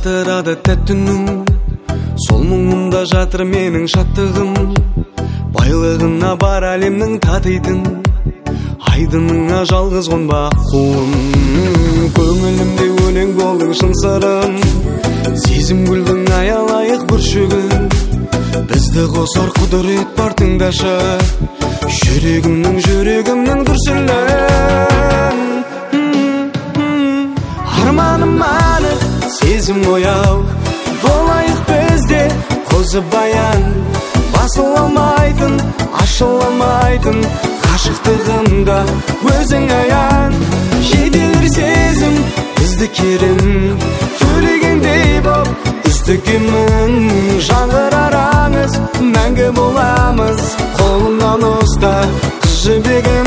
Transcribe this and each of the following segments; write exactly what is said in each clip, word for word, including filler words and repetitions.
жатырады тәттінің, сол мұңымда жатыр менің шаттығым. Байлығына бар әлемнің татитын, айдыныңа жалғыз қонбақ құлым. Көңілімде өлең болдың шын сырым, сезім гүлдің аялайық бүршігін. Бізді қосар құдырет бар тыңдашы, жүрегімнің жүрегімнің дүрсілін. Арманым анық, сезім ояу, болайық бізде қозы баян. Басыламайтын, ашыламайтын, қашықтығымда өзің аян. Жетелер сезім, бізді керін, төлегендей боп үздігімін. Жаңғырар аңыз, мәңгі боламыз, қолымнан ұста қыз жібегім.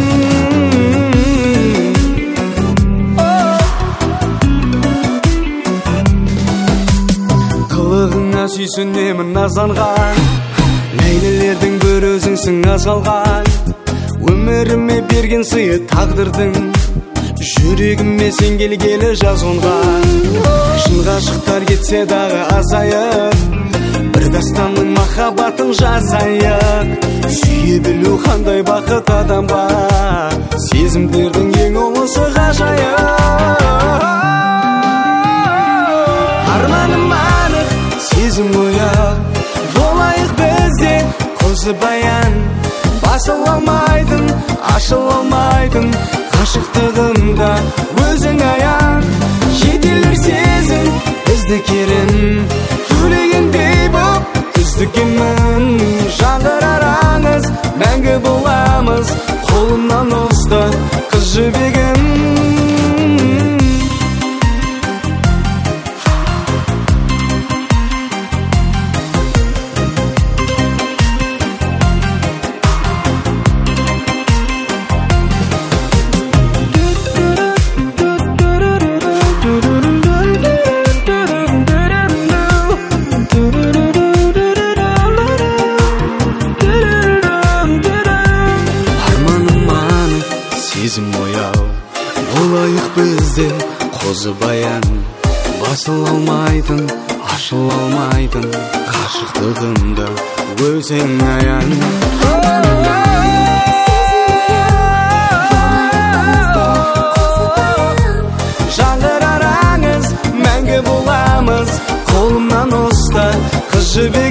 Қылығыңа сүйсінемін назанған, мәйлілердің бір өзіңсің азалған. Өміріме берген сыйы тағдырдың, жүрегіме сен келгелі жаз қонған. Шын ғашықтар кетсе дағы азайып, бір дастанның махаббатын жазайық. Сүйе білу қандай бақыт адамға, сезімдердің ең ұлысы ғажайып. Арманым анық, сезім ояу, болайық бізде қозы баян. Басыламайтын, ашыламайтын, қашықтығымда өзің аян. Жетелер сезім, бізді керін, төлегендей боп үздігімін. Жаңғырар аңыз, мәңгі боламыз, қолымнан ұста қыз жібегім. Сезім ояу, болайық бізде қозы баян. Басыламайтын, ашыламайтын, қашықтығымда өзің аян. Жаңғырар аңыз, мәңгі боламыз, қолымнан ұста қыз жібек.